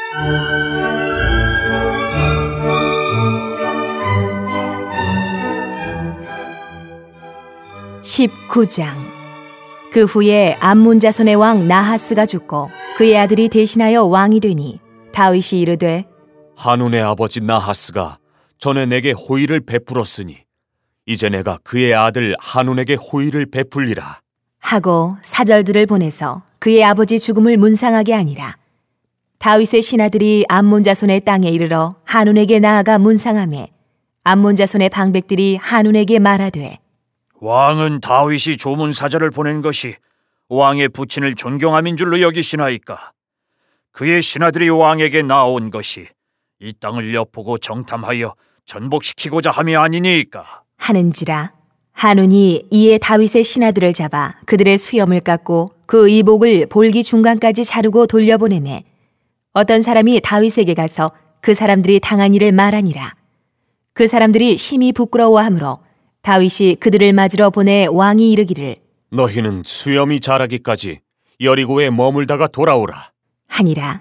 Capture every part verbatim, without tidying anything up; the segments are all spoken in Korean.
십구 장. 그 후에 암몬 자손의 왕 나하스가 죽고 그의 아들이 대신하여 왕이 되니 다윗이 이르되 한운의 아버지 나하스가 전에 내게 호의를 베풀었으니 이제 내가 그의 아들 한운에게 호의를 베풀리라 하고 사절들을 보내서 그의 아버지 죽음을 문상하게 하니라. 다윗의 신하들이 암몬 자손의 땅에 이르러 한운에게 나아가 문상하매 암몬 자손의 방백들이 한운에게 말하되 왕은 다윗이 조문사절을 보낸 것이 왕의 부친을 존경함인 줄로 여기시나이까? 그의 신하들이 왕에게 나온 것이 이 땅을 엿보고 정탐하여 전복시키고자 함이 아니니까 하는지라. 한운이 이에 다윗의 신하들을 잡아 그들의 수염을 깎고 그 의복을 볼기 중간까지 자르고 돌려보내매 어떤 사람이 다윗에게 가서 그 사람들이 당한 일을 말하니라. 그 사람들이 심히 부끄러워하므로 다윗이 그들을 맞으러 보내 왕이 이르기를 너희는 수염이 자라기까지 여리고에 머물다가 돌아오라 하니라.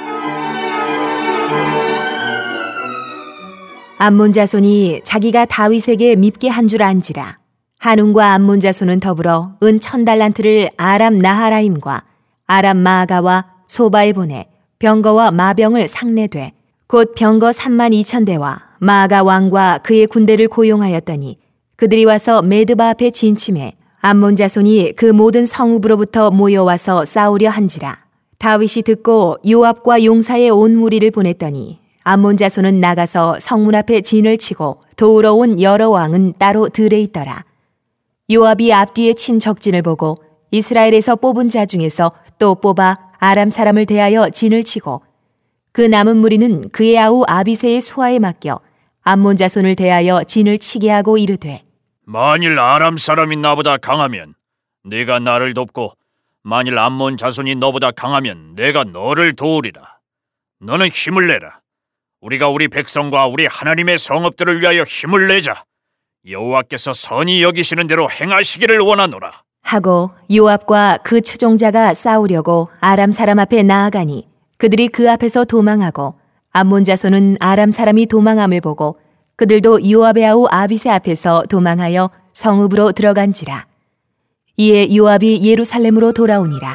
암몬 자손이 자기가 다윗에게 밉게 한 줄 안지라. 한운과 암몬 자손은 더불어 은 천 달란트를 아람 나하라임과 아람 마아가와 소바에 보내 병거와 마병을 상례되 곧 병거 삼만 이천 대와 마아가 왕과 그의 군대를 고용하였더니 그들이 와서 메드바 앞에 진침해 암몬 자손이 그 모든 성읍으로부터 모여와서 싸우려 한지라. 다윗이 듣고 요압과 용사의 온 무리를 보냈더니 암몬 자손은 나가서 성문 앞에 진을 치고 도우러 온 여러 왕은 따로 들에 있더라. 요압이 앞뒤에 친 적진을 보고 이스라엘에서 뽑은 자 중에서 또 뽑아 아람 사람을 대하여 진을 치고 그 남은 무리는 그의 아우 아비새의 수하에 맡겨 암몬 자손을 대하여 진을 치게 하고 이르되 만일 아람 사람이 나보다 강하면 네가 나를 돕고 만일 암몬 자손이 너보다 강하면 내가 너를 도우리라. 너는 힘을 내라. 우리가 우리 백성과 우리 하나님의 성읍들을 위하여 힘을 내자. 여호와께서 선히 여기시는 대로 행하시기를 원하노라. 하고 요압과 그 추종자가 싸우려고 아람 사람 앞에 나아가니 그들이 그 앞에서 도망하고 암몬 자손은 아람 사람이 도망함을 보고 그들도 요압의 아우 아비새 앞에서 도망하여 성읍으로 들어간지라. 이에 요압이 예루살렘으로 돌아오니라.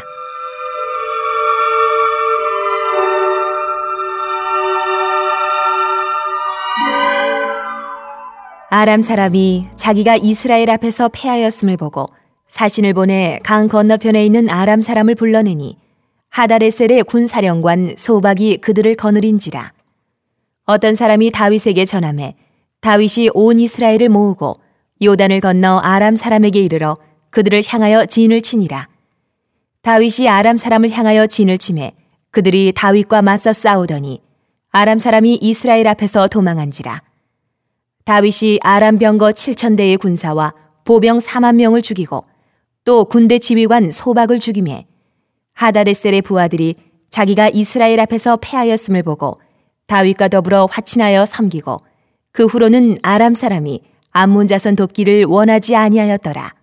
아람 사람이 자기가 이스라엘 앞에서 패하였음을 보고 사신을 보내 강 건너편에 있는 아람 사람을 불러내니 하다레셀의 군사령관 소박이 그들을 거느린지라. 어떤 사람이 다윗에게 전하매 다윗이 온 이스라엘을 모으고 요단을 건너 아람 사람에게 이르러 그들을 향하여 진을 치니라. 다윗이 아람 사람을 향하여 진을 치매 그들이 다윗과 맞서 싸우더니 아람 사람이 이스라엘 앞에서 도망한지라. 다윗이 아람 병거 칠천 대의 군사와 보병 사만 명을 죽이고 또 군대 지휘관 소박을 죽이매 하다레셀의 부하들이 자기가 이스라엘 앞에서 패하였음을 보고 다윗과 더불어 화친하여 섬기고 그 후로는 아람 사람이 암몬 자손 돕기를 원하지 아니하였더라.